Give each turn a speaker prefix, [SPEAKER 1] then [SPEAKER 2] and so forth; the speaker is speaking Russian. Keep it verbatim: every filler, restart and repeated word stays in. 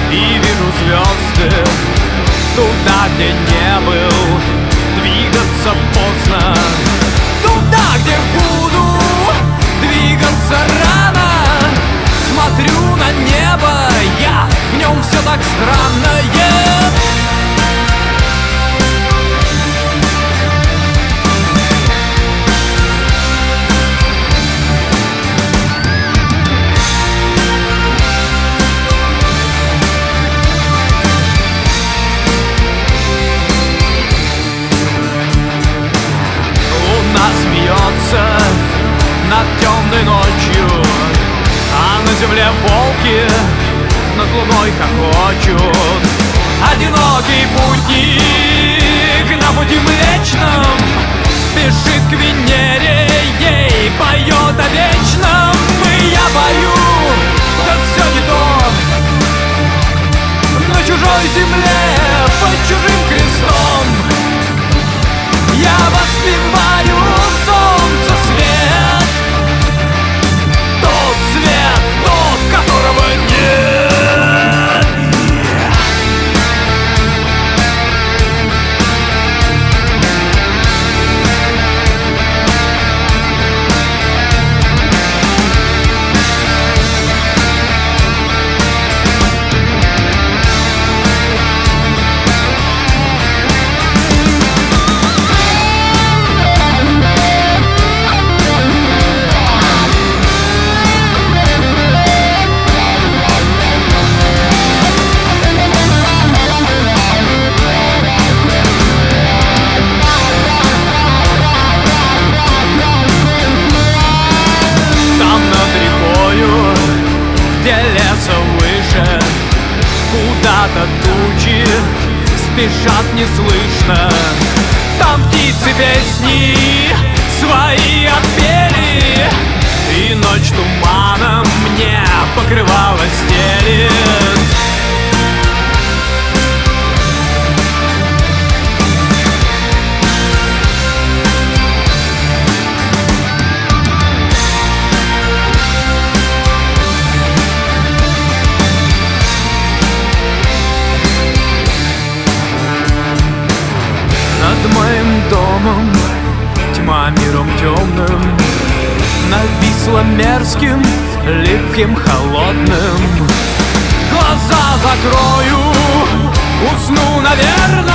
[SPEAKER 1] и вижу звезды туда, где не был. Двигаться поздно туда, где буду двигаться рано. Смотрю на небо, я в нем все так странное. Смеется над темной ночью, а на земле волки над луной хохочут. Одинокий путник на пути млечном спешит к Венере, ей поет о вечном. И я пою, да все не то, на чужой земле под чужим крестом. Я воспеваю солнце свет, тот свет, тот, которого нет. Где леса выше, куда-то тучи спешат неслышно. Там птицы песни свои отпели, и ночь туманом мне покрывало стелит. Над моим домом тьма миром темным нависла мерзким, липким, холодным. Глаза закрою, усну, наверно.